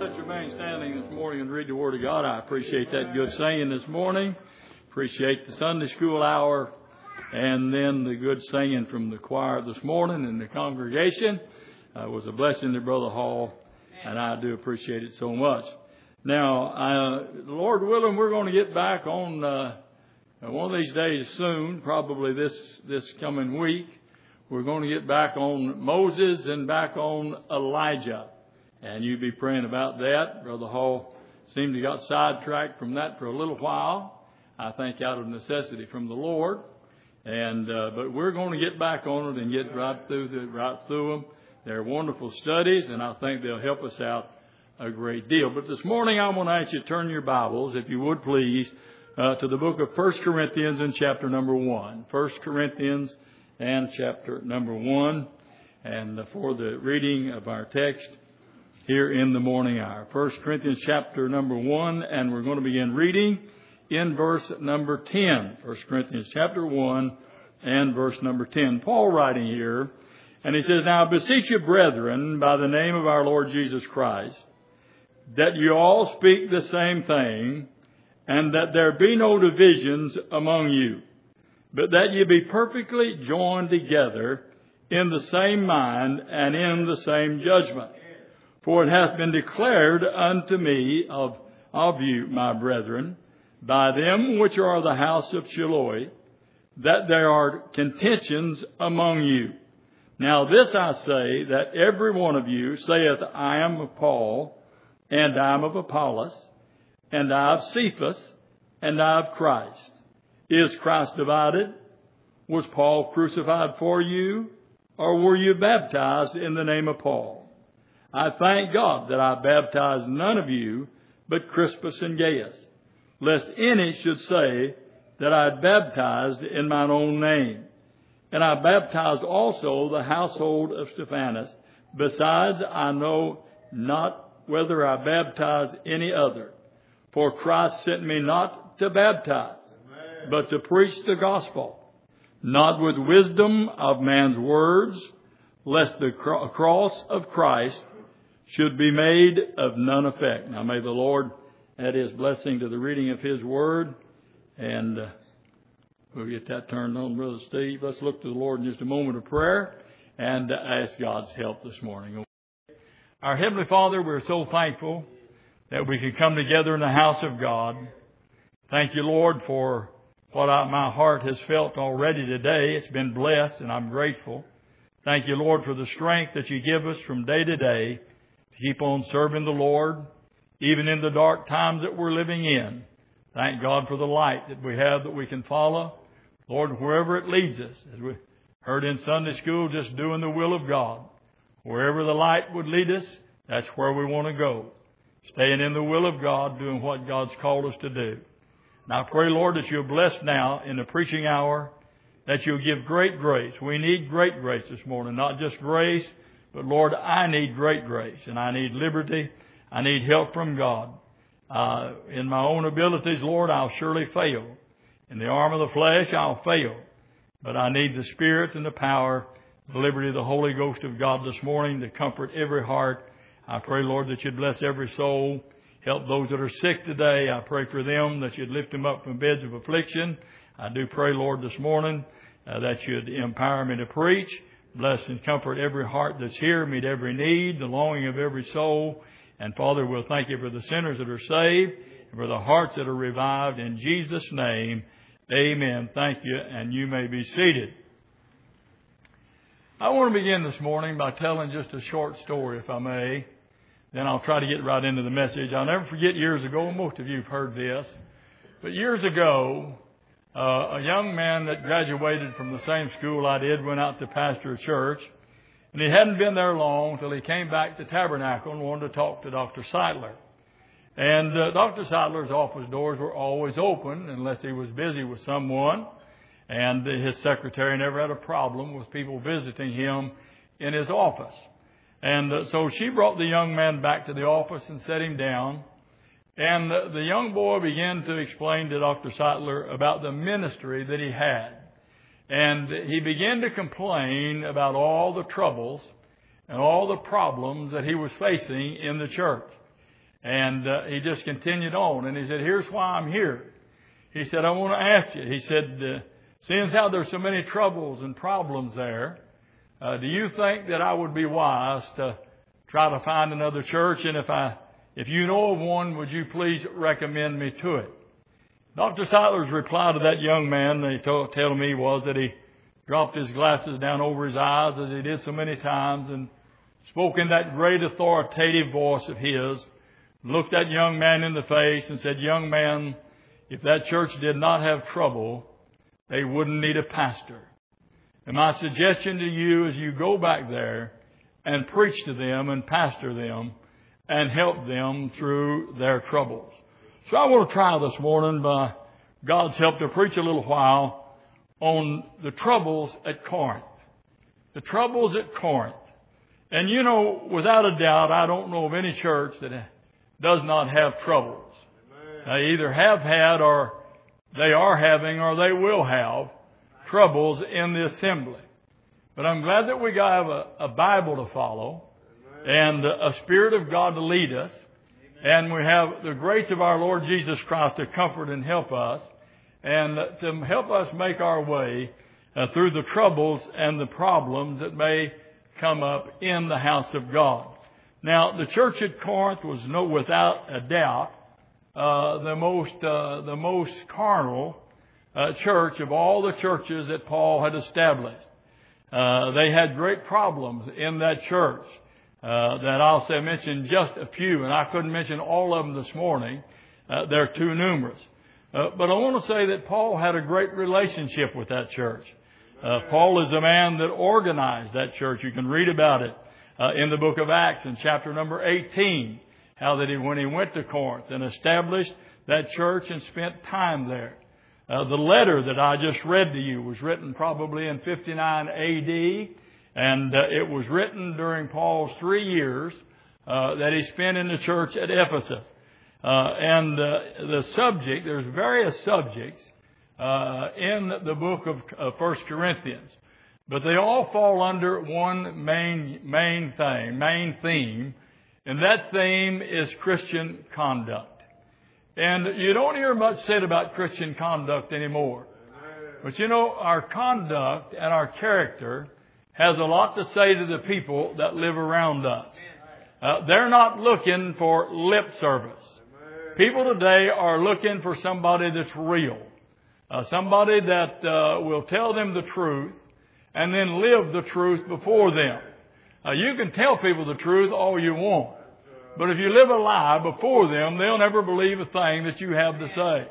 Let's remain standing this morning and read the Word of God. I appreciate that good singing this morning. Appreciate the Sunday school hour and then the good singing from the choir this morning and the congregation. It was a blessing to Brother Hall, and I do appreciate it so much. Now, Lord willing, we're going to get back on one of these days soon, probably this coming week. We're going to get back on Moses and back on Elijah. And you be praying about that. Brother Hall seemed to got sidetracked from that for a little while. I think out of necessity from the Lord. And but we're going to get back on it and get right through them. They're wonderful studies, and I think they'll help us out a great deal. But this morning I want to ask you to turn your Bibles, if you would please, to the book of 1 Corinthians in chapter number 1. 1 Corinthians and chapter number 1. And for the reading of our text here in the morning hour. 1 Corinthians chapter number 1, and we're going to begin reading in verse number 10. 1 Corinthians chapter 1 and verse number 10. Paul writing here, and he says, "Now I beseech you, brethren, by the name of our Lord Jesus Christ, that you all speak the same thing, and that there be no divisions among you, but that ye be perfectly joined together in the same mind and in the same judgment. For it hath been declared unto me of you, my brethren, by them which are of the house of Chloe, that there are contentions among you. Now this I say, that every one of you saith, I am of Paul, and I am of Apollos, and I of Cephas, and I of Christ. Is Christ divided? Was Paul crucified for you, or were you baptized in the name of Paul? I thank God that I baptized none of you but Crispus and Gaius, lest any should say that I had baptized in mine own name. And I baptized also the household of Stephanas. Besides, I know not whether I baptized any other. For Christ sent me not to baptize, but to preach the gospel, not with wisdom of man's words, lest the cross of Christ should be made of none effect." Now may the Lord add His blessing to the reading of His Word. And we'll get that turned on, Brother Steve. Let's look to the Lord in just a moment of prayer and ask God's help this morning. Our Heavenly Father, we're so thankful that we can come together in the house of God. Thank you, Lord, for what my heart has felt already today. It's been blessed, and I'm grateful. Thank you, Lord, for the strength that you give us from day to day to keep on serving the Lord, even in the dark times that we're living in. Thank God for the light that we have that we can follow. Lord, wherever it leads us, as we heard in Sunday school, just doing the will of God. Wherever the light would lead us, that's where we want to go. Staying in the will of God, doing what God's called us to do. And I pray, Lord, that you'll bless now in the preaching hour, that you'll give great grace. We need great grace this morning, not just grace, but Lord, I need great grace, and I need liberty. I need help from God. In my own abilities, Lord, I'll surely fail. In the arm of the flesh, I'll fail. But I need the Spirit and the power, the liberty of the Holy Ghost of God this morning to comfort every heart. I pray, Lord, that you'd bless every soul. Help those that are sick today. I pray for them that you'd lift them up from beds of affliction. I do pray, Lord, this morning that you'd empower me to preach. Bless and comfort every heart that's here. Meet every need, the longing of every soul. And Father, we'll thank you for the sinners that are saved and for the hearts that are revived. In Jesus' name, amen. Thank you, and you may be seated. I want to begin this morning by telling just a short story, if I may. Then I'll try to get right into the message. I'll never forget years ago, most of you have heard this, but years ago, a young man that graduated from the same school I did went out to pastor a church. And he hadn't been there long till he came back to Tabernacle and wanted to talk to Dr. Seidler. And Dr. Seidler's office doors were always open unless he was busy with someone. And his secretary never had a problem with people visiting him in his office. And so she brought the young man back to the office and set him down. And the young boy began to explain to Dr. Seidler about the ministry that he had. And he began to complain about all the troubles and all the problems that he was facing in the church. And he just continued on. And he said, here's why I'm here. He said, I want to ask you. He said, seeing how there's so many troubles and problems there, do you think that I would be wise to try to find another church? And if you know of one, would you please recommend me to it? Dr. Seidler's reply to that young man, they tell me, was that he dropped his glasses down over his eyes, as he did so many times, and spoke in that great authoritative voice of his, looked that young man in the face and said, young man, if that church did not have trouble, they wouldn't need a pastor. And my suggestion to you is you go back there and preach to them and pastor them and help them through their troubles. So I want to try this morning, by God's help, to preach a little while on the troubles at Corinth. The troubles at Corinth. And you know, without a doubt, I don't know of any church that does not have troubles. They either have had, or they are having, or they will have troubles in the assembly. But I'm glad that we have a Bible to follow and a Spirit of God to lead us. And we have the grace of our Lord Jesus Christ to comfort and help us, and to help us make our way through the troubles and the problems that may come up in the house of God. Now, the church at Corinth was without a doubt the most carnal church of all the churches that Paul had established. They had great problems in that church that I'll mention just a few, and I couldn't mention all of them this morning. They're too numerous. But I want to say that Paul had a great relationship with that church. Paul is the man that organized that church. You can read about it in the book of Acts in chapter number 18, how that when he went to Corinth and established that church and spent time there. The letter that I just read to you was written probably in 59 A.D., and it was written during Paul's 3 years that he spent in the church at Ephesus. And the subject, there's various subjects in the book of 1 Corinthians, but they all fall under one main theme, and that theme is Christian conduct. And you don't hear much said about Christian conduct anymore. But you know, our conduct and our character has a lot to say to the people that live around us. They're not looking for lip service. People today are looking for somebody that's real. Somebody that will tell them the truth and then live the truth before them. You can tell people the truth all you want, but if you live a lie before them, they'll never believe a thing that you have to say.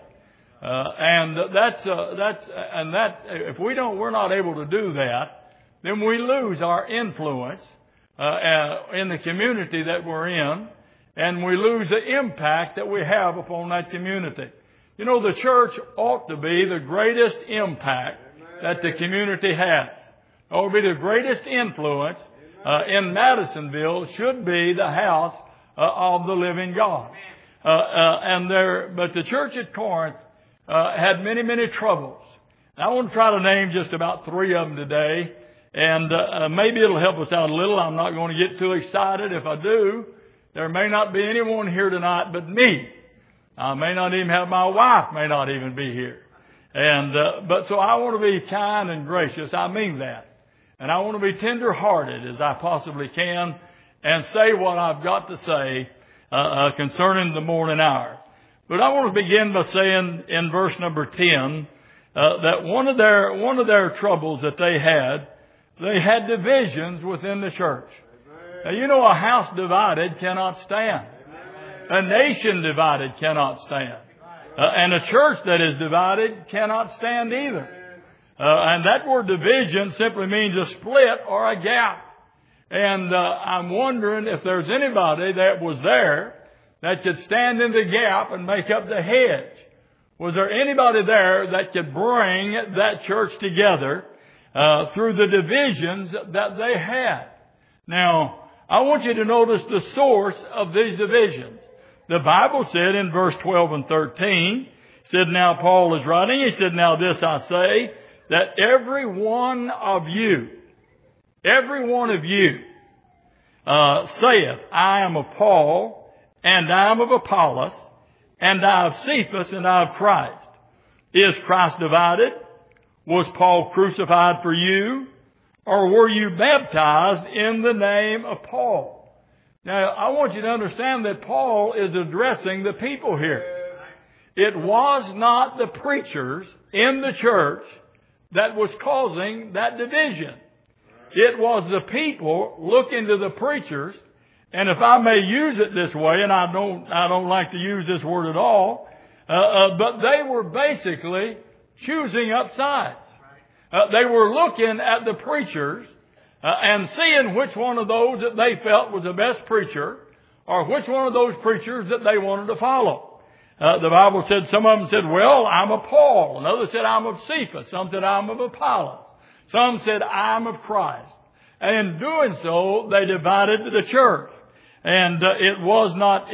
If we're not able to do that, then we lose our influence in the community that we're in, and we lose the impact that we have upon that community. You know, the church ought to be the greatest impact that the community has. It ought to be the greatest influence in Madisonville should be the house of the living God. But the church at Corinth had many, many troubles. I want to try to name just about 3 of them today, and maybe it'll help us out a little. I'm not going to get too excited. If I do, there may not be anyone here tonight but me. I may not even have my wife, may not even be here. But so I want to be kind and gracious. I mean that. And I want to be tender-hearted as I possibly can and say what I've got to say concerning the morning hour. But I want to begin by saying in verse number 10 that one of their troubles that they had divisions within the church. Now, you know, a house divided cannot stand. A nation divided cannot stand. And a church that is divided cannot stand either. And that word division simply means a split or a gap. And I'm wondering if there's anybody that was there that could stand in the gap and make up the hedge. Was there anybody there that could bring that church together through the divisions that they had? Now, I want you to notice the source of these divisions. The Bible said in verse 12 and 13, said, now Paul is writing, he said, now this I say, that every one of you saith, I am of Paul, and I am of Apollos, and I of Cephas, and I of Christ. Is Christ divided? Was Paul crucified for you? Or were you baptized in the name of Paul? Now, I want you to understand that Paul is addressing the people here. It was not the preachers in the church that was causing that division. It was the people looking to the preachers, and if I may use it this way, and I don't like to use this word at all, but they were basically choosing up sides. They were looking at the preachers and seeing which one of those that they felt was the best preacher, or which one of those preachers that they wanted to follow. The Bible said, some of them said, well, I'm of Paul. And others said, I'm of Cephas. Some said, I'm of Apollos. Some said, I'm of Christ. And in doing so, they divided the church. And it was not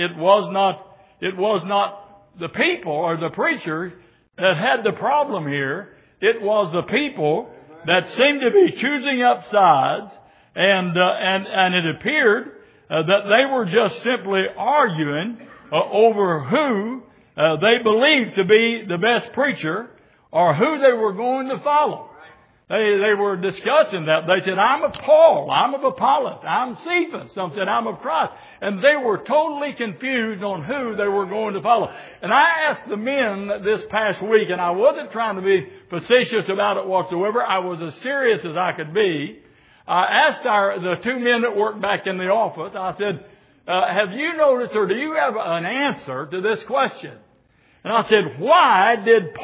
the people or the preachers that had the problem here. It was the people that seemed to be choosing up sides, and it appeared that they were just simply arguing over who they believed to be the best preacher or who they were going to follow. They were discussing that. They said, I'm of Paul, I'm of Apollos, I'm Cephas. Some said, I'm of Christ. And they were totally confused on who they were going to follow. And I asked the men this past week, and I wasn't trying to be facetious about it whatsoever. I was as serious as I could be. I asked the two men that worked back in the office, I said, have you noticed or do you have an answer to this question? And I said, why did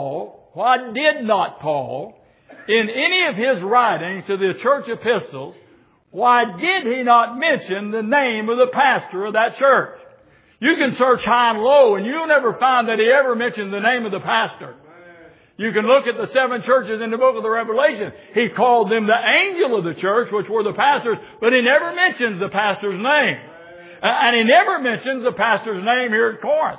not Paul, in any of his writings to the church epistles, why did he not mention the name of the pastor of that church? You can search high and low and you'll never find that he ever mentioned the name of the pastor. You can look at the 7 churches in the book of the Revelation. He called them the angel of the church, which were the pastors, but he never mentions the pastor's name. And he never mentions the pastor's name here at Corinth.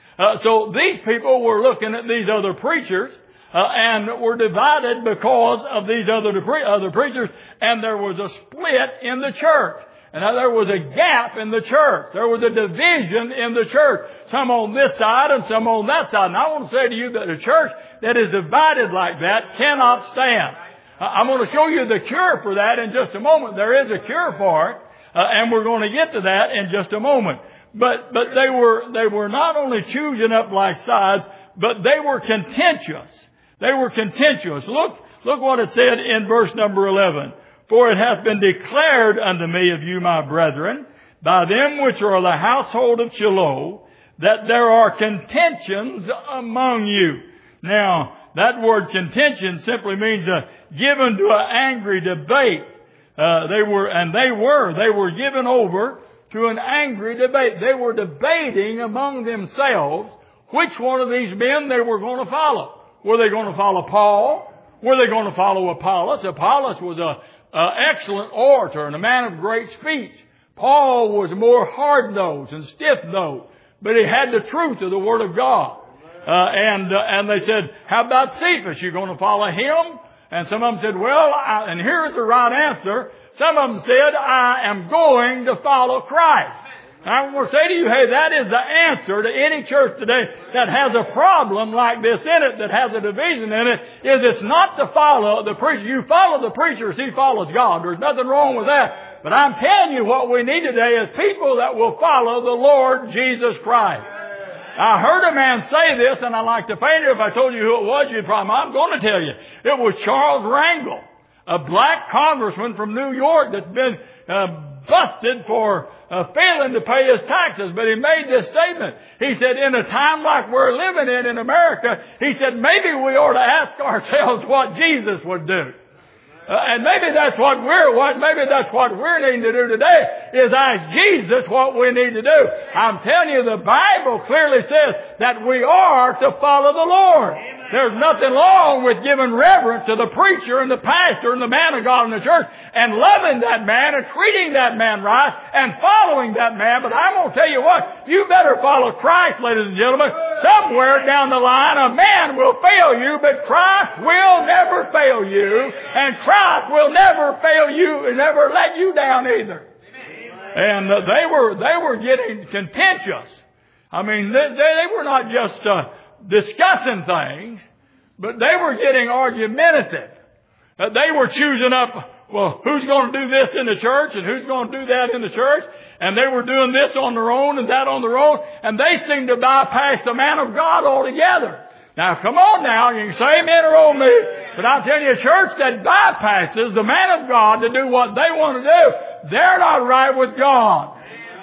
So these people were looking at these other preachers, and were divided because of these other preachers, and there was a split in the church. And there was a gap in the church. There was a division in the church. Some on this side and some on that side. And I want to say to you that a church that is divided like that cannot stand. I'm going to show you the cure for that in just a moment. There is a cure for it, and we're going to get to that in just a moment. But they were not only choosing up like sides, but they were contentious. They were contentious. Look what it said in verse number 11. For it hath been declared unto me of you, my brethren, by them which are of the household of Shiloh, that there are contentions among you. Now, that word contention simply means given to an angry debate. They were given over to an angry debate. They were debating among themselves which one of these men they were going to follow. Were they going to follow Paul? Were they going to follow Apollos? Apollos was an excellent orator and a man of great speech. Paul was more hard-nosed and stiff-nosed, but he had the truth of the Word of God. And they said, how about Cephas? You going to follow him? And some of them said, and here's the right answer. Some of them said, I am going to follow Christ. I want to say to you, hey, that is the answer to any church today that has a problem like this in it, that has a division in it, is it's not to follow the preacher. You follow the preacher as he follows God. There's nothing wrong with that. But I'm telling you what we need today is people that will follow the Lord Jesus Christ. I heard a man say this, and I'd like to faint it. If I told you who it was, you'd probably, I'm going to tell you. It was Charles Rangel, a black congressman from New York that's been busted for failing to pay his taxes. But he made this statement. He said, in a time like we're living in America, he said, maybe we ought to ask ourselves what Jesus would do. And maybe that's what we're needing to do today, is ask Jesus what we need to do. I'm telling you, the Bible clearly says that we are to follow the Lord. There's nothing wrong with giving reverence to the preacher and the pastor and the man of God in the church and loving that man and treating that man right and following that man. But I'm going to tell you what, you better follow Christ, ladies and gentlemen. Somewhere down the line, a man will fail you, but Christ will never fail you, and Christ will never fail you and never let you down either. And they were getting contentious. I mean, they were not just discussing things, but they were getting argumentative. They were choosing up, well, who's going to do this in the church and who's going to do that in the church? And they were doing this on their own and that on their own. And they seemed to bypass the man of God altogether. Now, come on now. You can say amen or oh me. But I'll tell you, a church that bypasses the man of God to do what they want to do, they're not right with God.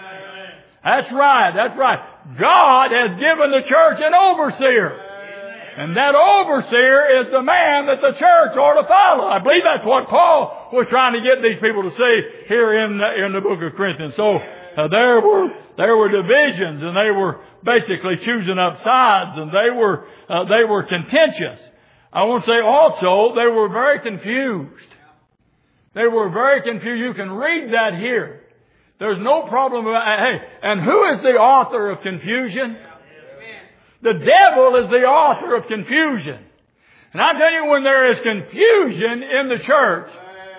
That's right. That's right. God has given the church an overseer. And that overseer is the man that the church ought to follow. I believe that's what Paul was trying to get these people to see here in the book of Corinthians. So there were divisions, and they were basically choosing up sides, and they were contentious. I want to say also they were very confused. They were very confused. You can read that here. There's no problem about, hey, and who is the author of confusion? The devil is the author of confusion. And I tell you, when there is confusion in the church,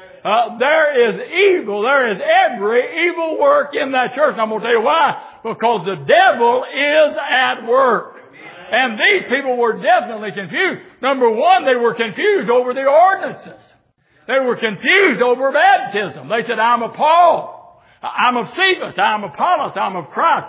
there is evil. There is every evil work in that church. And I'm going to tell you why. Because the devil is at work. And these people were definitely confused. Number one, they were confused over the ordinances. They were confused over baptism. They said, I'm of Paul. I'm of Cephas, I'm of Apollos, I'm of Christ.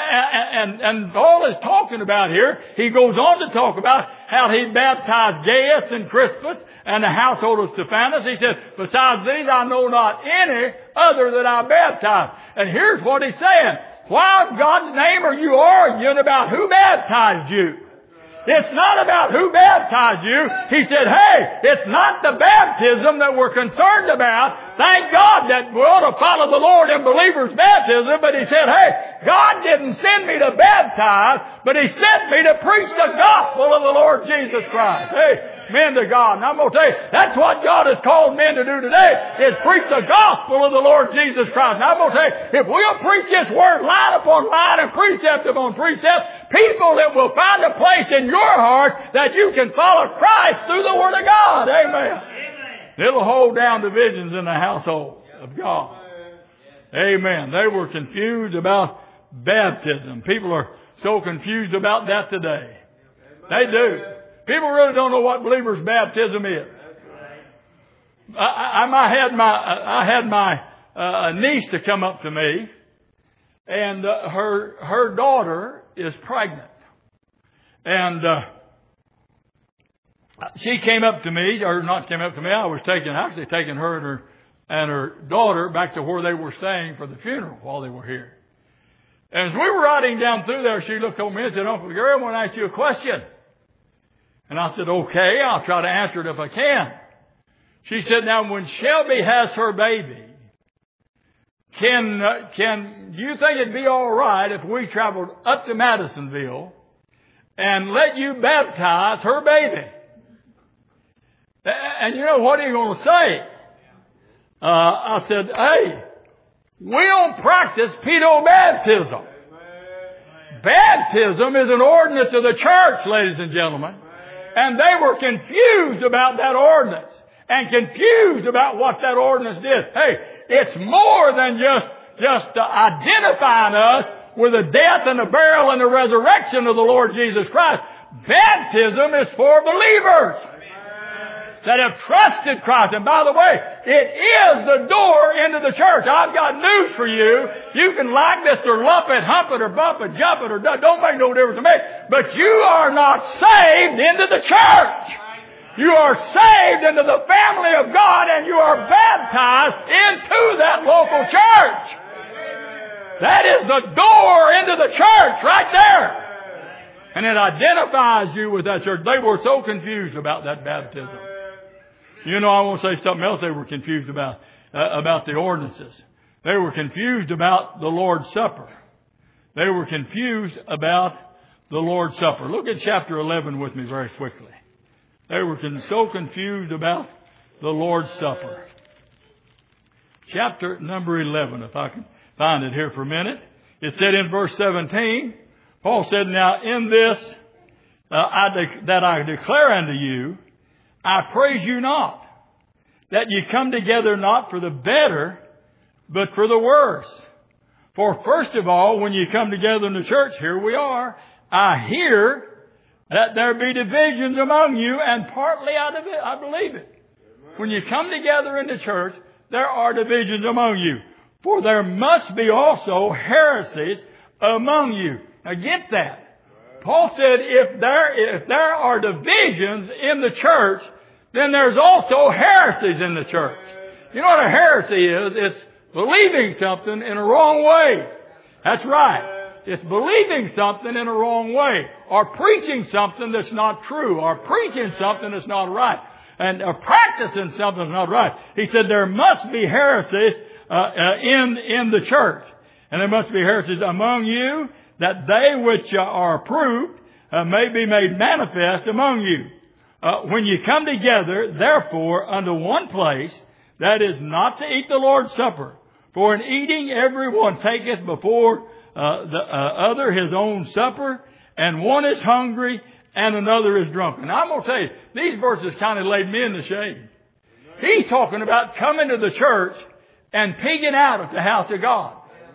And Paul is talking about here, he goes on to talk about how he baptized Gaius and Crispus and the household of Stephanas. He said, besides these I know not any other that I baptized. And here's what he's saying. Why in God's name are you arguing about who baptized you? It's not about who baptized you. He said, hey, it's not the baptism that we're concerned about. Thank God that we ought to follow the Lord in believers' baptism. But he said, hey, God didn't send me to baptize, but he sent me to preach the gospel of the Lord Jesus Christ. Hey, men to God. And I'm going to tell you, that's what God has called men to do today, is preach the gospel of the Lord Jesus Christ. And I'm going to tell you, if we'll preach this word line upon line and precept upon precept, people that will find a place in your heart that you can follow Christ through the Word of God. Amen. It'll hold down divisions in the household of God. Amen. They were confused about baptism. People are so confused about that today. They do. People really don't know what believer's baptism is. I had my niece to come up to me, and her daughter is pregnant. And she came up to me, or not came up to me, I was actually taking her and her daughter back to where they were staying for the funeral while they were here. And as we were riding down through there, she looked over me and said, Uncle Gary, I want to ask you a question. And I said, okay, I'll try to answer it if I can. She said, now when Shelby has her baby, can you think it'd be all right if we traveled up to Madisonville and let you baptize her baby? And you know, what are you going to say? I said, hey, we don't practice pedo baptism. Baptism is an ordinance of the church, ladies and gentlemen. And they were confused about that ordinance and confused about what that ordinance did. Hey, it's more than just identifying us with the death and the burial and the resurrection of the Lord Jesus Christ. Baptism is for believers that have trusted Christ. And by the way, it is the door into the church. I've got news for you. You can like this or lump it, hump it, or bump it, jump it, or don't make no difference to me. But you are not saved into the church. You are saved into the family of God, and you are baptized into that local church. That is the door into the church right there. And it identifies you with that church. They were so confused about that baptism. You know, I want to say something else they were confused about the ordinances. They were confused about the Lord's Supper. They were confused about the Lord's Supper. Look at chapter 11 with me very quickly. They were so confused about the Lord's Supper. Chapter number 11, if I can find it here for a minute. It said in verse 17, Paul said, now in this that I declare unto you, I praise you not, that ye come together not for the better, but for the worse. For first of all, when you come together in the church, here we are, I hear that there be divisions among you, and partly out of it, I believe it. When you come together in the church, there are divisions among you. For there must be also heresies among you. Now get that. Paul said if there are divisions in the church, then there's also heresies in the church. You know what a heresy is? It's believing something in a wrong way. That's right. It's believing something in a wrong way. Or preaching something that's not true. Or preaching something that's not right. And practicing something that's not right. He said there must be heresies in the church. And there must be heresies among you, that they which are approved may be made manifest among you. When you come together, therefore, unto one place, that is not to eat the Lord's Supper. For in eating every one taketh before the other his own supper, and one is hungry, and another is drunken. Now I'm going to tell you, these verses kind of laid me in the shade. He's talking about coming to the church and pigging out at the house of God.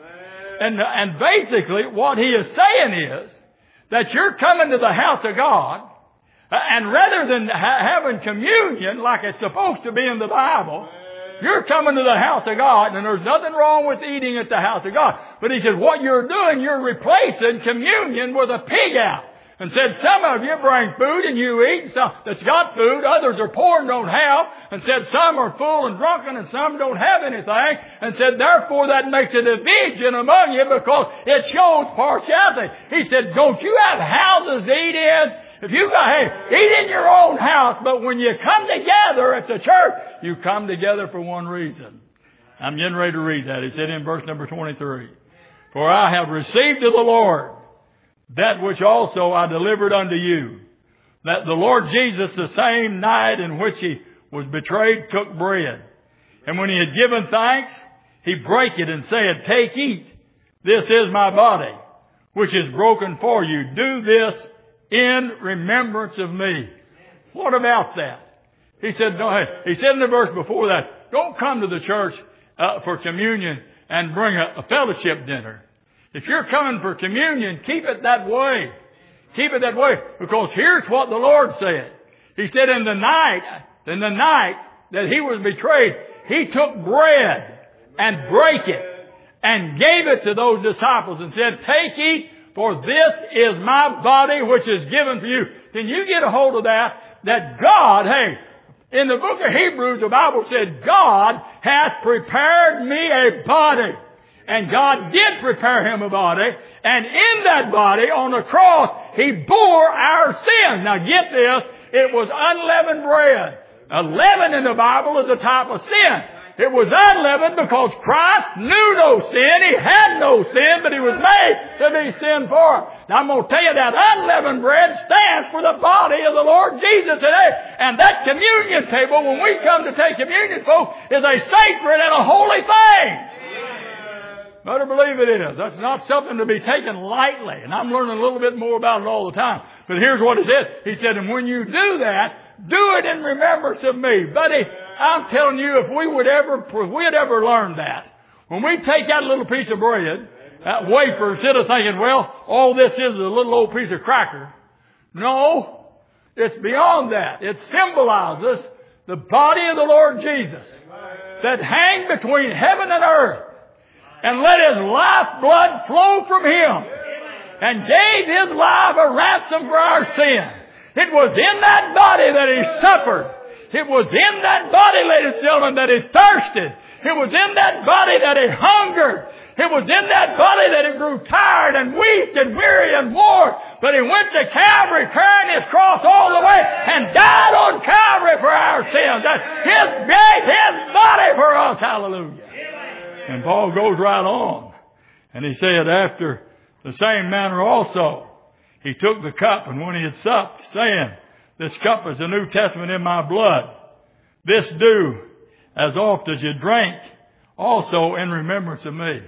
And basically what he is saying is that you're coming to the house of God, and rather than having communion like it's supposed to be in the Bible, you're coming to the house of God, and there's nothing wrong with eating at the house of God. But he said, what you're doing, you're replacing communion with a pig out. And said, some of you bring food and you eat, some that's got food, others are poor and don't have. And said, some are full and drunken and some don't have anything. And said, therefore that makes a division among you because it shows partiality. He said, don't you have houses to eat in? If you got, hey, eat in your own house, but when you come together at the church, you come together for one reason. I'm getting ready to read that. He said in verse number 23, for I have received of the Lord that which also I delivered unto you, that the Lord Jesus, the same night in which he was betrayed, took bread. And when he had given thanks, he brake it and said, take, eat. This is my body, which is broken for you. Do this in remembrance of me. What about that? He said, he said in the verse before that, don't come to the church for communion and bring a fellowship dinner. If you're coming for communion, keep it that way. Keep it that way. Because here's what the Lord said. He said in the night that he was betrayed, he took bread and brake it and gave it to those disciples and said, take, eat, for this is my body which is given for you. Can you get a hold of that? That God, hey, in the book of Hebrews, the Bible said, God hath prepared me a body. And God did prepare him a body. And in that body, on the cross, he bore our sins. Now get this. It was unleavened bread. Leaven in the Bible is a type of sin. It was unleavened because Christ knew no sin. He had no sin, but he was made to be sin for us. Now I'm going to tell you that unleavened bread stands for the body of the Lord Jesus today. And that communion table, when we come to take communion, folks, is a sacred and a holy thing. Better believe it is. That's not something to be taken lightly. And I'm learning a little bit more about it all the time. But here's what it said. He said, and when you do that, do it in remembrance of me. Buddy, I'm telling you, if we had ever learned that, when we take that little piece of bread, that wafer, instead of thinking, well, all this is a little old piece of cracker. No, it's beyond that. It symbolizes the body of the Lord Jesus that hang between heaven and earth, and let his lifeblood flow from him, and gave his life a ransom for our sin. It was in that body that he suffered. It was in that body, ladies and gentlemen, that he thirsted. It was in that body that he hungered. It was in that body that he grew tired and weak and weary and worn. But he went to Calvary carrying his cross all the way and died on Calvary for our sins. That's his body for us. Hallelujah. And Paul goes right on. And he said, after the same manner also, he took the cup, and when he had supped, saying, this cup is the New Testament in my blood. This do as oft as you drink, also in remembrance of me. Amen.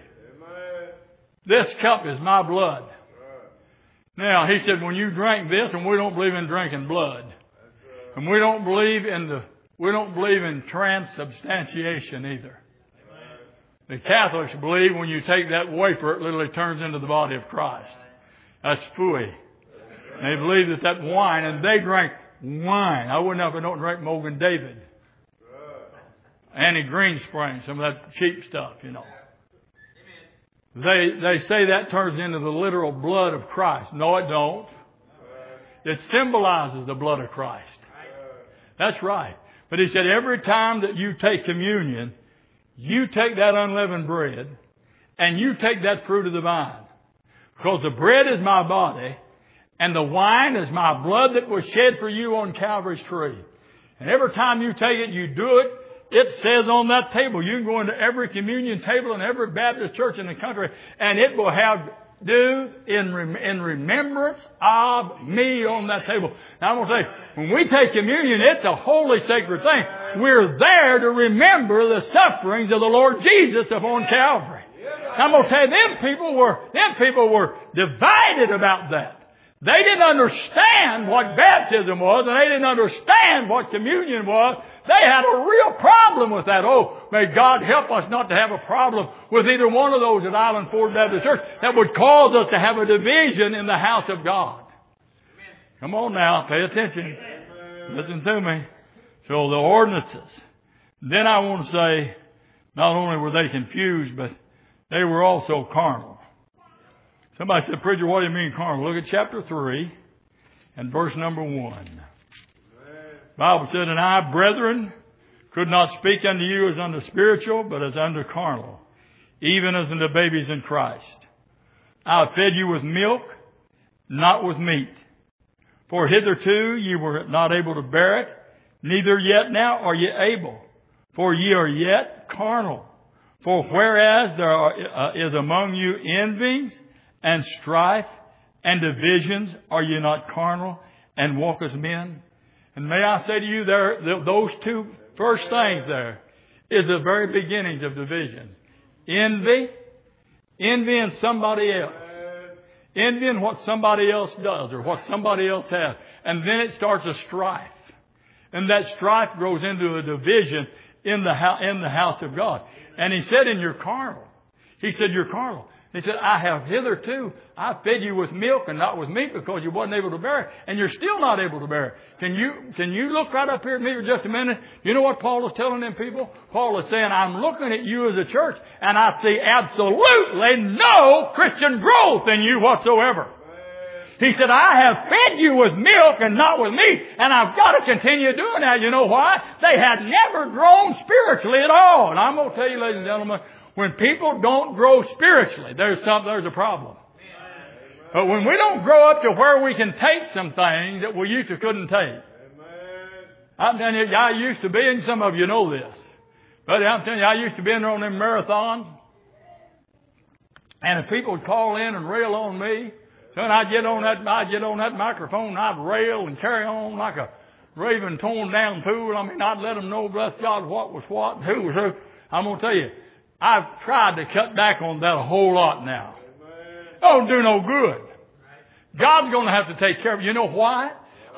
This cup is my blood. Now, he said, when you drink this, and we don't believe in drinking blood, and we don't believe in transubstantiation either. The Catholics believe when you take that wafer, it literally turns into the body of Christ. That's phooey. They believe that wine, and they drank wine. I wouldn't have don't drink Mogan David. Annie Greenspring, some of that cheap stuff, you know. They say that turns into the literal blood of Christ. No, it don't. It symbolizes the blood of Christ. That's right. But he said every time that you take communion, you take that unleavened bread and you take that fruit of the vine. Because the bread is my body and the wine is my blood that was shed for you on Calvary's tree. And every time you take it, you do it. It says on that table, you can go into every communion table in every Baptist church in the country, and it will have do in remembrance of me on that table. Now I'm going to say, when we take communion, it's a holy, sacred thing. We're there to remember the sufferings of the Lord Jesus upon Calvary. Now I'm going to tell you, them people were divided about that. They didn't understand what baptism was, and they didn't understand what communion was. They had a real problem with that. Oh, may God help us not to have a problem with either one of those at Island Ford Baptist Church that would cause us to have a division in the house of God. Come on now, pay attention. Listen to me. So the ordinances. Then I want to say, not only were they confused, but they were also carnal. Somebody said, preacher, what do you mean carnal? Look at chapter 3 and verse number 1. The Bible said, and I, brethren, could not speak unto you as unto spiritual, but as unto carnal, even as unto babies in Christ. I have fed you with milk, not with meat. For hitherto ye were not able to bear it, neither yet now are ye able. For ye are yet carnal. For whereas there is among you envyings, and strife and divisions, are ye not carnal and walk as men? And may I say to you, those two first things there is the very beginnings of division. Envying somebody else. Envying what somebody else does or what somebody else has. And then it starts a strife. And that strife grows into a division in the house of God. And he said, you're carnal. He said, you're carnal. He said, I have hitherto, I fed you with milk and not with meat because you wasn't able to bear it. And you're still not able to bear it. Can you look right up here at me for just a minute? You know what Paul is telling them people? Paul is saying, I'm looking at you as a church and I see absolutely no Christian growth in you whatsoever. He said, I have fed you with milk and not with meat, and I've got to continue doing that. You know why? They had never grown spiritually at all. And I'm going to tell you, ladies and gentlemen, when people don't grow spiritually, there's a problem. But when we don't grow up to where we can take some things that we used to couldn't take. I'm telling you, I used to be, and some of you know this, but I'm telling you, I used to be in there on them marathons, and if people would call in and rail on me, son, I'd get on that microphone, and I'd rail and carry on like a raven torn down pool. I mean, I'd let them know, bless God, what was what and who was who. I'm going to tell you, I've tried to cut back on that a whole lot now. Don't do no good. God's going to have to take care of it. You know why?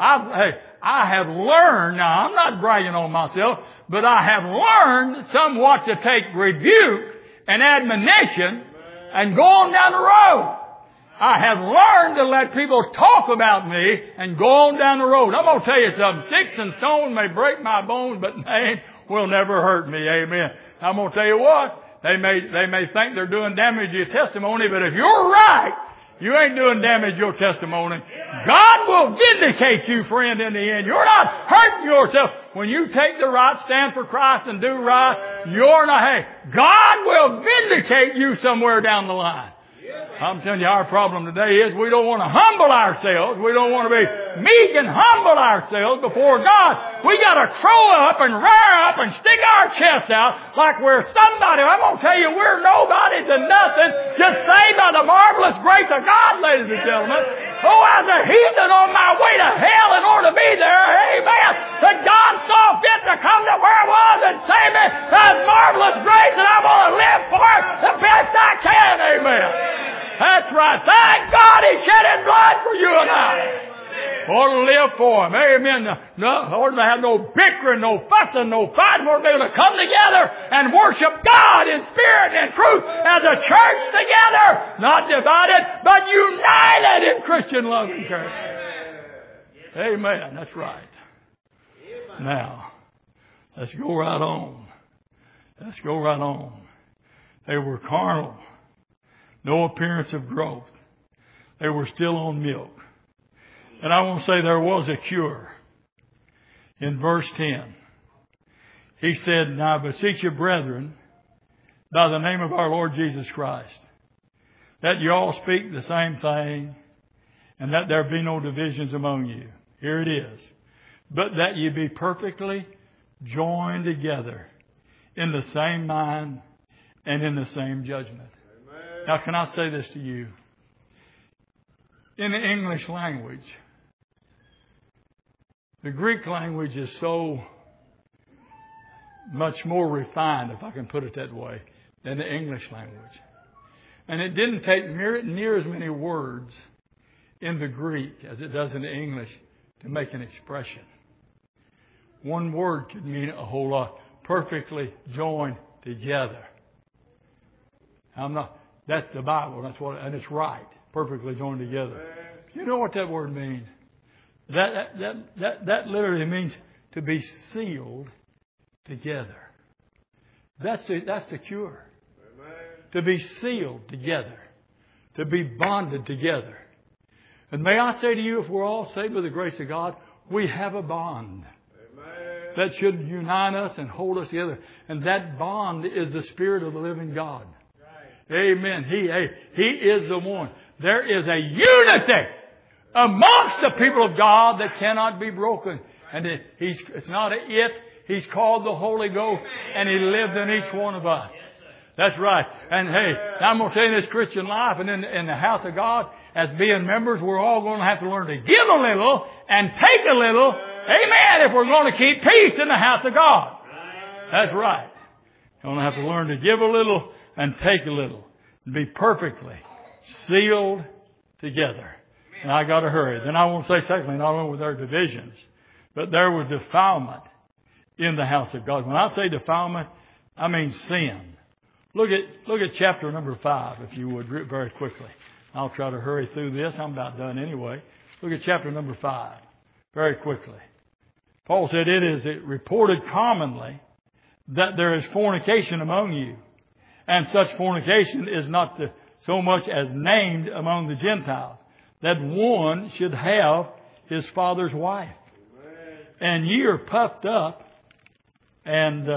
I have learned, now I'm not bragging on myself, but I have learned somewhat to take rebuke and admonition and go on down the road. I have learned to let people talk about me and go on down the road. I'm going to tell you something. Sticks and stones may break my bones, but they will never hurt me. Amen. I'm going to tell you what. They may think they're doing damage to your testimony, but if you're right, you ain't doing damage to your testimony. God will vindicate you, friend, in the end. You're not hurting yourself. When you take the right stand for Christ and do right, you're not, hey, God will vindicate you somewhere down the line. I'm telling you, our problem today is we don't want to humble ourselves. We don't want to be meek and humble ourselves before God. We got to crow up and rear up and stick our chests out like we're somebody. I'm going to tell you, we're nobody to nothing, just saved by the marvelous grace of God, ladies and gentlemen. Oh, as a heathen on my way to hell in order to be there, amen, that God saw fit to come to where I was and save me. That's marvelous grace, and I'm going to live for it the best I can, amen. That's right. Thank God He shed His blood for you and I. Ought to live for Him. Amen. No, ought to have no bickering, no fussing, no fighting. Ought to be able to come together and worship God in spirit and truth as a church together. Not divided, but united in Christian love and care. Amen. That's right. Now, let's go right on. Let's go right on. They were carnal. No appearance of growth. They were still on milk. And I want to say there was a cure. In verse 10, he said, Now I beseech you, brethren, by the name of our Lord Jesus Christ, that you all speak the same thing, and that there be no divisions among you. Here it is. But that ye be perfectly joined together in the same mind and in the same judgment. Amen. Now, can I say this to you? In the English language, the Greek language is so much more refined, if I can put it that way, than the English language. And it didn't take near as many words in the Greek as it does in the English to make an expression. One word could mean a whole lot. Perfectly joined together. That's the Bible. And it's right. Perfectly joined together. You know what that word means? That literally means to be sealed together. That's the cure. To be sealed together. To be bonded together. And may I say to you, if we're all saved by the grace of God, we have a bond that should unite us and hold us together. And that bond is the Spirit of the living God. Right. Amen. He is the one. There is a unity amongst the people of God that cannot be broken. And it's not an it. He's called the Holy Ghost, and He lives in each one of us. That's right. And hey, I'm going to tell you, this Christian life and in the house of God, as being members, we're all going to have to learn to give a little and take a little. Amen. If we're going to keep peace in the house of God. That's right. You're going to have to learn to give a little and take a little. Be perfectly sealed together. And I got to hurry. Then I won't say secondly, not only were there divisions, but there was defilement in the house of God. When I say defilement, I mean sin. Look at chapter number 5, if you would, very quickly. I'll try to hurry through this. I'm about done anyway. Look at chapter number 5, very quickly. Paul said, It is reported commonly that there is fornication among you, and such fornication is not so much as named among the Gentiles, that one should have his father's wife. Amen. And ye are puffed up, and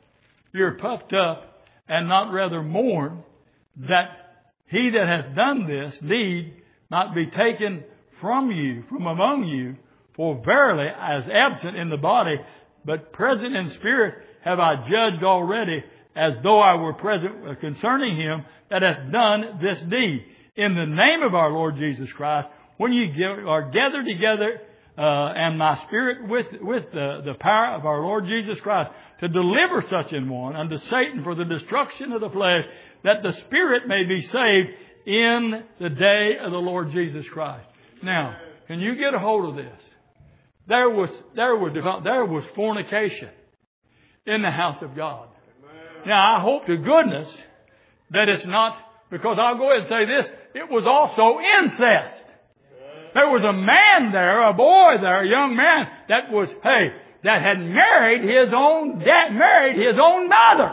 not rather mourn, that he that hath done this deed not be taken from among you. For verily, as absent in the body, but present in spirit, have I judged already, as though I were present concerning him that hath done this deed. In the name of our Lord Jesus Christ, when ye are gathered together, and my spirit with the power of our Lord Jesus Christ, to deliver such an one unto Satan for the destruction of the flesh, that the spirit may be saved in the day of the Lord Jesus Christ. Now, can you get a hold of this? There was fornication in the house of God. Now, I hope to goodness that it's not, because I'll go ahead and say this, it was also incest. There was a man there, a boy there, a young man that had married his own mother.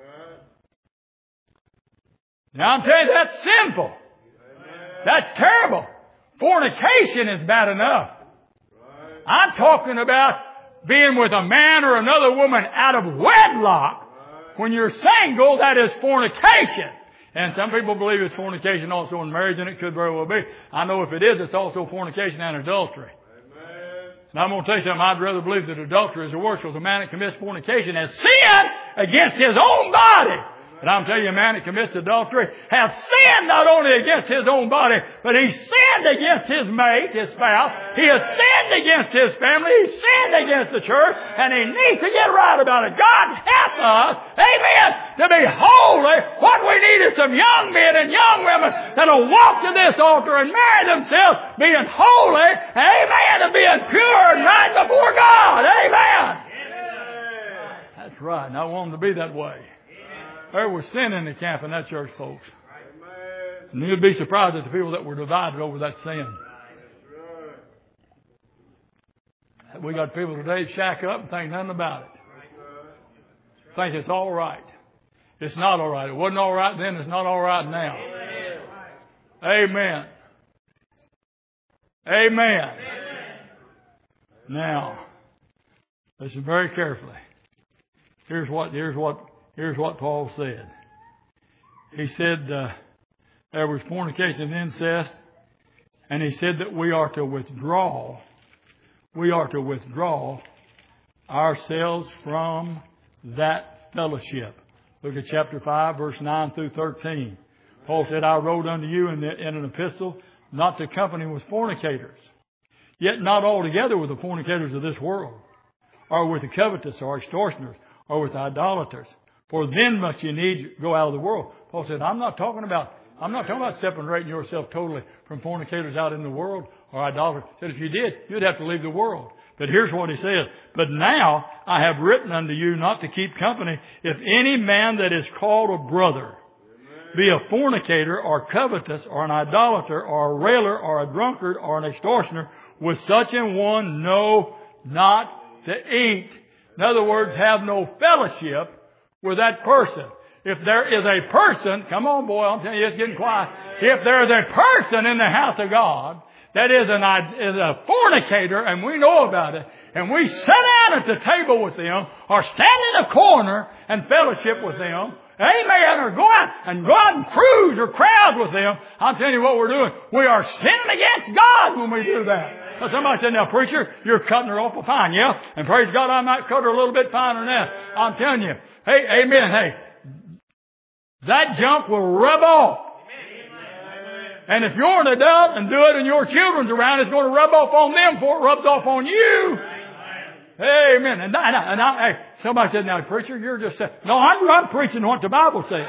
Now I'm telling you, that's sinful. That's terrible. Fornication is bad enough. I'm talking about being with a man or another woman out of wedlock. When you're single, that is fornication. And some people believe it's fornication also in marriage, and it could very well be. I know if it is, it's also fornication and adultery. Amen. And I'm going to tell you something. I'd rather believe that adultery is the worst, because the man that commits fornication has sinned against his own body. Amen. And I'm telling you, a man that commits adultery has sinned not only against his own body, but he's sinned against his mate, his spouse. He has sinned against his family. He's sinned against the church. And he needs to get right about it. God help us, amen, to be holy. What we need is some young men and young women that will walk to this altar and marry themselves, being holy, amen, and being pure and right before God. Amen. That's right. And I want them to be that way. There was sin in the camp in that church, folks. And you'd be surprised at the people that were divided over that sin. We got people today that shack up and think nothing about it. Think it's all right. It's not all right. It wasn't all right then. It's not all right now. Amen. Amen. Now, listen very carefully. Here's what Paul said. He said there was fornication and incest, and he said that we are to withdraw ourselves from that fellowship. Look at chapter 5, verse 9 through 13. Paul said, I wrote unto you in an epistle not to company with fornicators, yet not altogether with the fornicators of this world, or with the covetous, or extortioners, or with idolaters. For then must you needs go out of the world. Paul said, I'm not talking about separating yourself totally from fornicators out in the world or idolaters. He said, if you did, you'd have to leave the world. But here's what he says. But now I have written unto you not to keep company if any man that is called a brother be a fornicator or covetous or an idolater or a railer or a drunkard or an extortioner, with such an one know not to eat. In other words, have no fellowship with that person. If there is a person, come on boy, I'm telling you, it's getting quiet. If there is a person in the house of God that is a fornicator, and we know about it, and we sit down at the table with them, or stand in a corner and fellowship with them, amen, or go out and cruise or crowd with them, I'm telling you what we're doing. We are sinning against God when we do that. Now, somebody said, now, preacher, you're cutting her awful fine, yeah? And praise God, I might cut her a little bit finer than that. I'm telling you. Hey, amen, hey. That junk will rub off. And if you're an adult and do it and your children's around, it's going to rub off on them before it rubs off on you. Amen. And hey, somebody said, now, preacher, you're just saying. No, I'm preaching what the Bible says.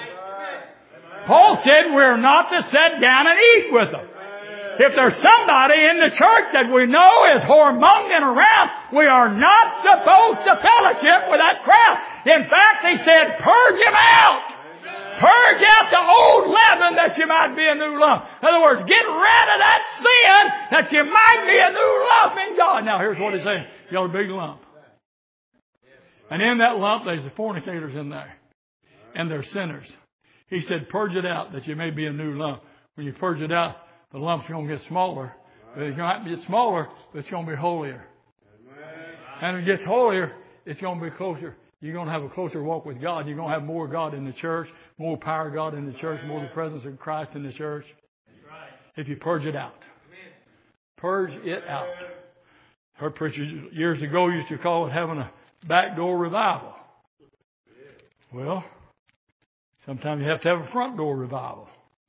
Paul said we're not to sit down and eat with them. If there's somebody in the church that we know is whoremongering around, we are not supposed to fellowship with that crowd. In fact, he said, purge him out. Purge out the old leaven that you might be a new lump. In other words, get rid of that sin that you might be a new lump in God. Now, here's what he's saying. You got a big lump. And in that lump, there's the fornicators in there. And they're sinners. He said, purge it out that you may be a new lump. When you purge it out, the lump's going to get smaller. But it's going to get smaller, but it's going to be holier. And when it gets holier, it's going to be closer. You're going to have a closer walk with God. You're going to have more God in the church, more power of God in the church, more the presence of Christ in the church. If you purge it out. Purge it out. Her preachers years ago used to call it having a backdoor revival. Well, sometimes you have to have a front door revival.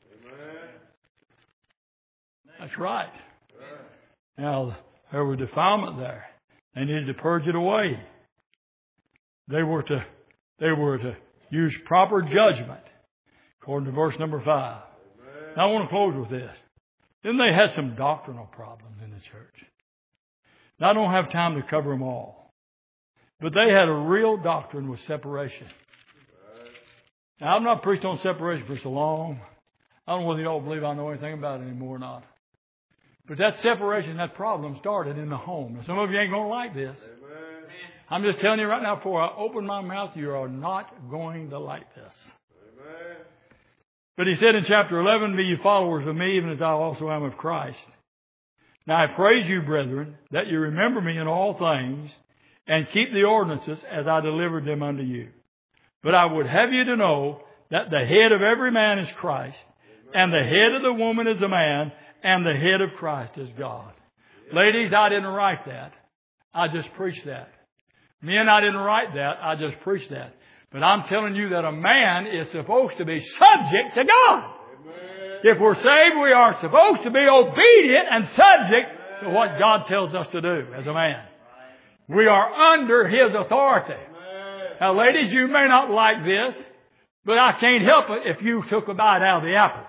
That's right. Now, there was defilement there. They needed to purge it away. They were to use proper judgment, according to verse number 5. Now, I want to close with this. Then they had some doctrinal problems in the church. Now, I don't have time to cover them all. But they had a real doctrine with separation. Now, I've not preached on separation for so long. I don't know whether you all believe I know anything about it anymore or not. But that separation, that problem started in the home. And some of you ain't going to like this. Amen. I'm just telling you right now, before I open my mouth, you are not going to like this. Amen. But he said in chapter 11, be you followers of me, even as I also am of Christ. Now I praise you, brethren, that you remember me in all things, and keep the ordinances as I delivered them unto you. But I would have you to know that the head of every man is Christ, and the head of the woman is a man, and the head of Christ is God. Ladies, I didn't write that. I just preached that. Men, I didn't write that. I just preached that. But I'm telling you that a man is supposed to be subject to God. If we're saved, we are supposed to be obedient and subject to what God tells us to do as a man. We are under His authority. Now, ladies, you may not like this, but I can't help it if you took a bite out of the apple.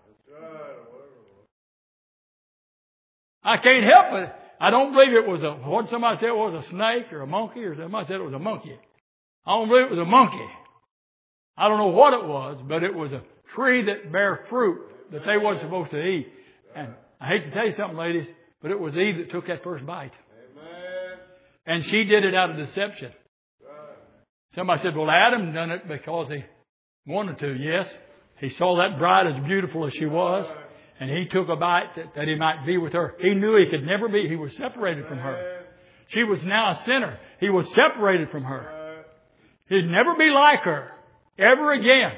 I can't help it. I don't believe it was what somebody said it was, a snake or a monkey, or somebody said it was a monkey. I don't believe it was a monkey. I don't know what it was, but it was a tree that bare fruit that they wasn't supposed to eat. And I hate to tell you something, ladies, but it was Eve that took that first bite. Amen. And she did it out of deception. Somebody said, well, Adam done it because he wanted to. Yes, he saw that bride as beautiful as she was, and he took a bite that he might be with her. He knew he could never be. He was separated from her. She was now a sinner. He was separated from her. He'd never be like her ever again.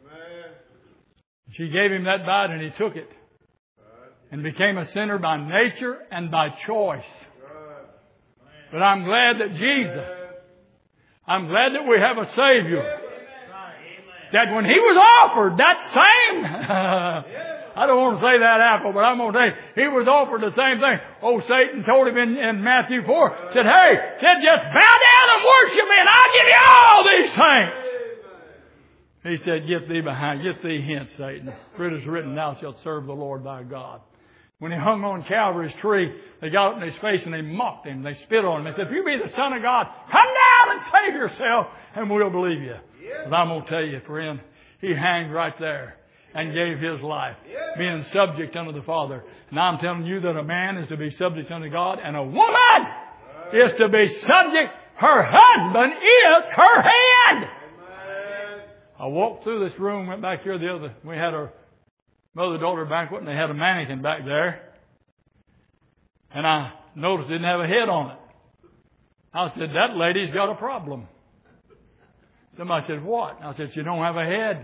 She gave him that bite and he took it and became a sinner by nature and by choice. But I'm glad that I'm glad that we have a Savior. That when He was offered that same, I don't want to say that apple, but I'm going to say He was offered the same thing. Oh, Satan told him in Matthew 4, said, just bow down and worship me and I'll give you all these things. He said, get thee hence, Satan. For it is written, thou shalt serve the Lord thy God. When He hung on Calvary's tree, they got up in His face and they mocked Him. They spit on Him. They said, if you be the Son of God, come down and save yourself and we'll believe you. But I'm going to tell you, friend, He hanged right there and gave His life, being subject unto the Father. And I'm telling you that a man is to be subject unto God and a woman is to be subject. Her husband is her head. I walked through this room, went back here we had our mother-daughter banquet, and they had a mannequin back there. And I noticed it didn't have a head on it. I said, that lady's got a problem. Somebody said, what? I said, she don't have a head.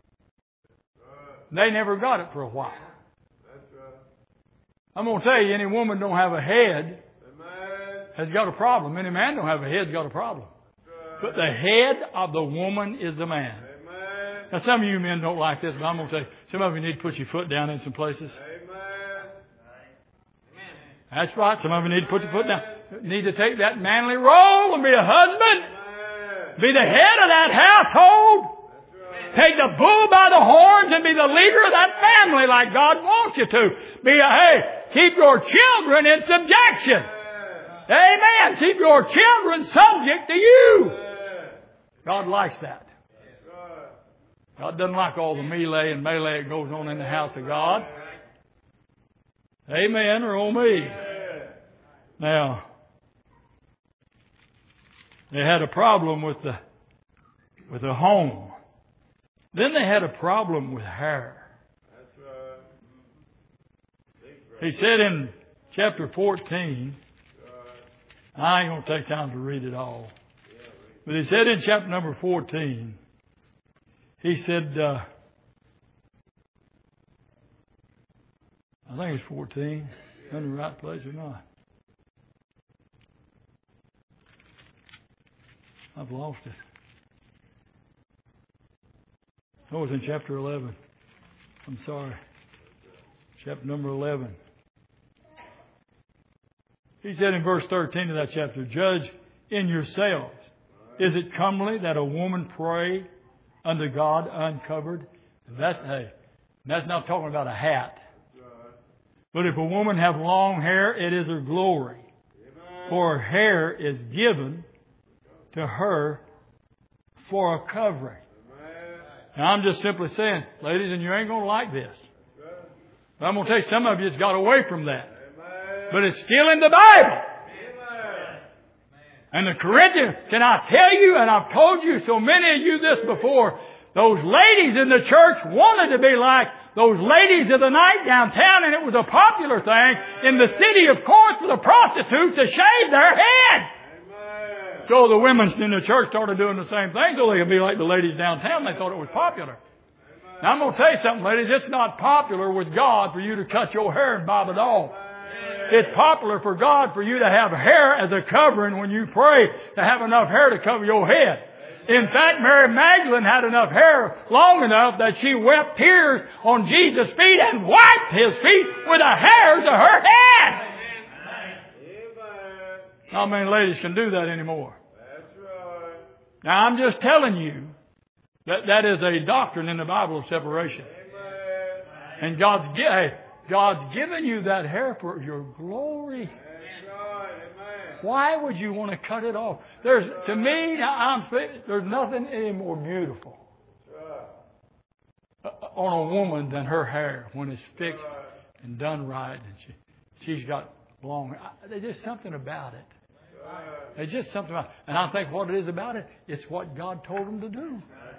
They never got it for a while. I'm going to tell you, any woman don't have a head has got a problem. Any man don't have a head has got a problem. But the head of the woman is the man. Now, some of you men don't like this, but I'm going to tell you, some of you need to put your foot down in some places. Amen. That's right. Some of you need to put your foot down. Need to take that manly role and be a husband. Amen. Be the head of that household. Right. Take the bull by the horns and be the leader of that family like God wants you to. Keep your children in subjection. Amen. Keep your children subject to you. God likes that. God doesn't like all the melee that goes on in the house of God. Amen or oh me. Now, they had a problem with the home. Then they had a problem with hair. He said in chapter 14, I ain't going to take time to read it all. But he said in chapter number 14, he said, I think it's 14. In the right place or not? I've lost it. Oh, it was in chapter 11. I'm sorry. Chapter number 11. He said in verse 13 of that chapter, judge in yourselves. Is it comely that a woman pray unto God uncovered? That's not talking about a hat. But if a woman have long hair, it is her glory. For her hair is given to her for a covering. Now I'm just simply saying, ladies, and you ain't going to like this. But I'm going to tell you, some of you has got away from that. But it's still in the Bible. And the Corinthians, can I tell you, and I've told you so many of you this before, those ladies in the church wanted to be like those ladies of the night downtown, and it was a popular thing in the city of Corinth for the prostitutes to shave their head. Amen. So the women in the church started doing the same thing so they could be like the ladies downtown. They thought it was popular. Amen. Now I'm going to tell you something, ladies. It's not popular with God for you to cut your hair and bob it off. It's popular for God for you to have hair as a covering when you pray, to have enough hair to cover your head. In fact, Mary Magdalene had enough hair long enough that she wept tears on Jesus' feet and wiped His feet with the hairs of her head. Not many ladies can do that anymore. Now, I'm just telling you that is a doctrine in the Bible of separation. And God's given you that hair for your glory. Why would you want to cut it off? There's nothing any more beautiful on a woman than her hair when it's fixed and done right, and she's got long hair. There's just something about it. There's just something about it. And I think what it is about it, it's what God told them to do.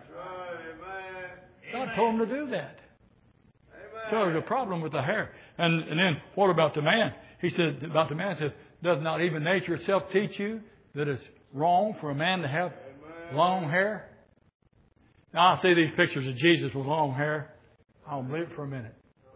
God told them to do that. So there's a problem with the hair. And then what about the man? He said about the man, does not even nature itself teach you that it's wrong for a man to have long hair? Now I see these pictures of Jesus with long hair. I don't believe it for a minute.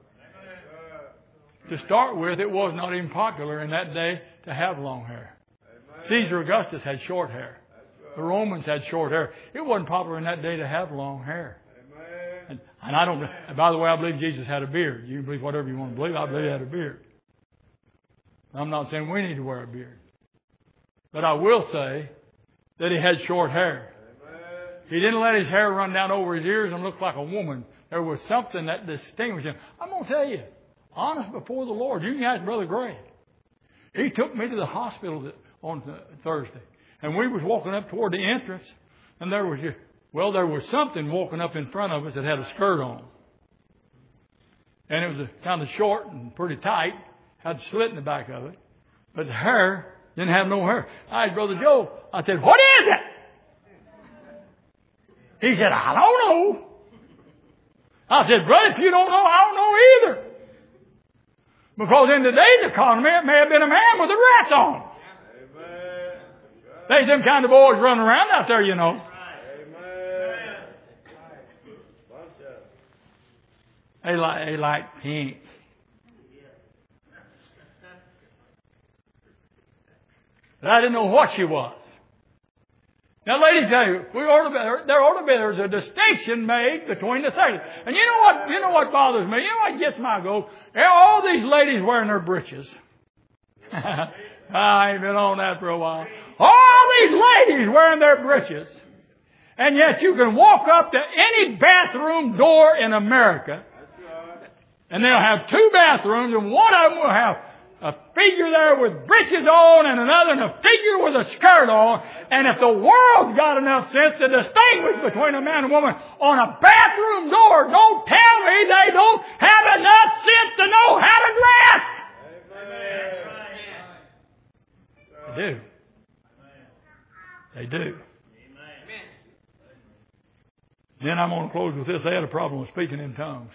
To start with, it was not even popular in that day to have long hair. Caesar Augustus had short hair. The Romans had short hair. It wasn't popular in that day to have long hair. And I don't. And by the way, I believe Jesus had a beard. You can believe whatever you want to believe. I believe he had a beard. I'm not saying we need to wear a beard, but I will say that he had short hair. He didn't let his hair run down over his ears and look like a woman. There was something that distinguished him. I'm going to tell you, honest before the Lord, you can ask Brother Gray. He took me to the hospital on Thursday, and we was walking up toward the entrance, and there was something walking up in front of us that had a skirt on. And it was kind of short and pretty tight, had a slit in the back of it. But the hair didn't have no hair. I asked Brother Joe, I said, what is it? He said, I don't know. I said, brother, if you don't know, I don't know either. Because in today's economy, it may have been a man with a dress on. There's them kind of boys running around out there, you know. They like pink. But I didn't know what she was. Now, ladies, there's a distinction made between the sexes. And you know what bothers me? You know what gets my goat? All these ladies wearing their breeches. I ain't been on that for a while. All these ladies wearing their breeches. And yet you can walk up to any bathroom door in America, and they'll have two bathrooms, and one of them will have a figure there with breeches on and another and a figure with a skirt on. And if the world's got enough sense to distinguish between a man and woman on a bathroom door, don't tell me they don't have enough sense to know how to dress. They do. They do. Then I'm going to close with this. They had a problem with speaking in tongues.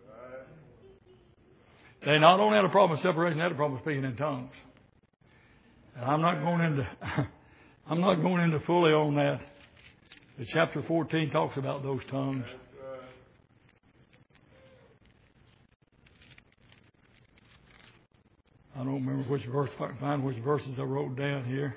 They not only had a problem with separation, they had a problem with speaking in tongues. And I'm not going into fully on that. But chapter 14 talks about those tongues. I don't remember which verse. If I can find which verses I wrote down here.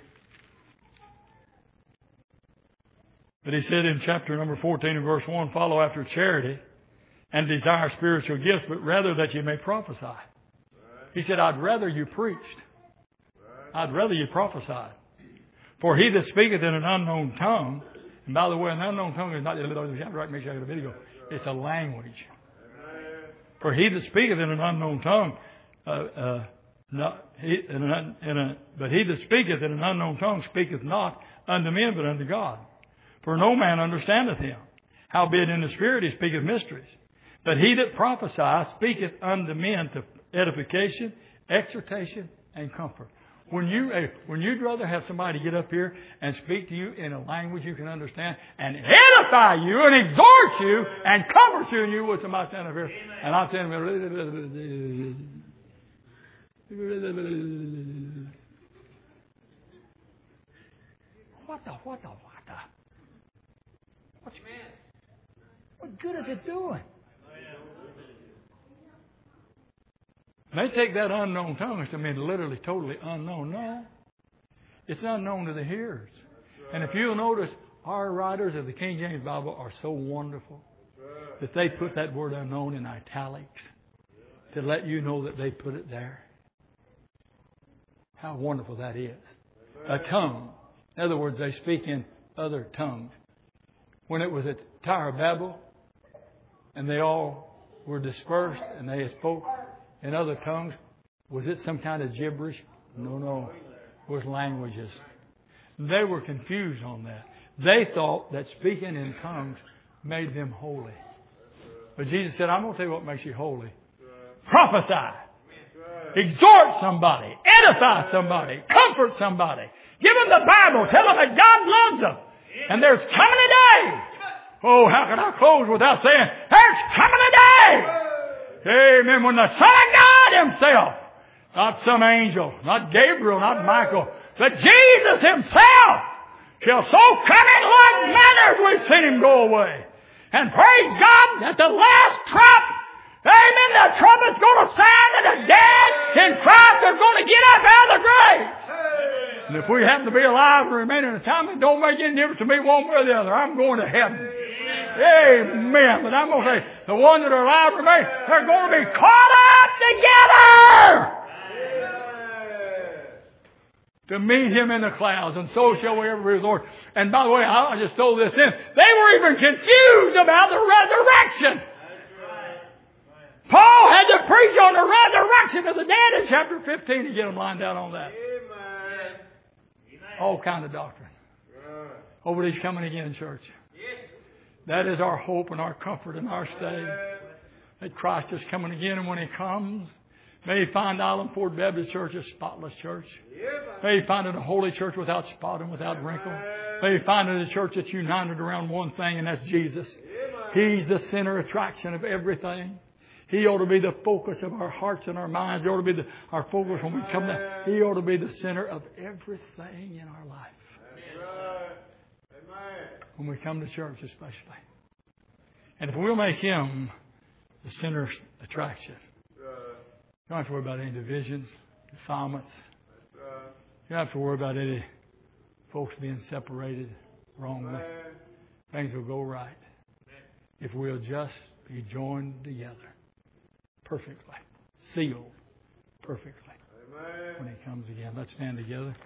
But he said in chapter number 14 and verse 1, follow after charity and desire spiritual gifts, but rather that you may prophesy. He said, I'd rather you preached. I'd rather you prophesied. For he that speaketh in an unknown tongue, and by the way, an unknown tongue is not, make sure I get a video. It's a language. For he that speaketh in an unknown tongue, but he that speaketh in an unknown tongue speaketh not unto men, but unto God. For no man understandeth him. Howbeit in the Spirit he speaketh mysteries. But he that prophesieth speaketh unto men to edification, exhortation, and comfort. When you'd rather have somebody get up here and speak to you in a language you can understand and edify you and exhort you and comfort you, and you would somebody stand up here and I'm saying, what good is it doing? They take that unknown tongue as to mean literally, totally unknown. No. It's unknown to the hearers. And if you'll notice, Our writers of the King James Bible are so wonderful that they put that word unknown in italics to let you know that they put it there. How wonderful that is. A tongue. In other words, they speak in other tongues. When it was at Tower of Babel and they all were dispersed and they spoke in other tongues, was it some kind of gibberish? No. It was languages. They were confused on that. They thought that speaking in tongues made them holy. But Jesus said, I'm going to tell you what makes you holy. Prophesy. Exhort somebody. Edify somebody. Comfort somebody. Give them the Bible. Tell them that God loves them. And there's coming a day. Oh, how can I close without saying, there's coming a day. Amen. When the Son of God Himself, not some angel, not Gabriel, not Michael, but Jesus Himself shall so come in like manners we've seen Him go away. And praise God, at the last trump, amen, the trumpet's going to sound and the dead in Christ are going to get up out of the graves. And if we happen to be alive and remain in the time, it don't make any difference to me one way or the other. I'm going to heaven. Amen. But I'm going to say, the ones that are alive and remain, they're going to be caught up together to meet Him in the clouds, and so shall we ever be with the Lord. And by the way, I just told this in. They were even confused about the resurrection. Paul had to preach on the resurrection of the dead in chapter 15 to get them lined out on that. All kind of doctrine. Oh, but He's coming again, church. That is our hope and our comfort and our stay. That Christ is coming again, and when He comes, may He find Island Ford Baptist Church a spotless church. May He find it a holy church without spot and without wrinkle. May He find it a church that's united around one thing, and that's Jesus. He's the center attraction of everything. He ought to be the focus of our hearts and our minds. He ought to be our focus when we come down. He ought to be the center of everything in our life. When we come to church especially. And if we'll make Him the center attraction, you don't have to worry about any divisions, defilements. You don't have to worry about any folks being separated wrongly. Things will go right if we'll just be joined together perfectly, sealed perfectly when He comes again. Let's stand together.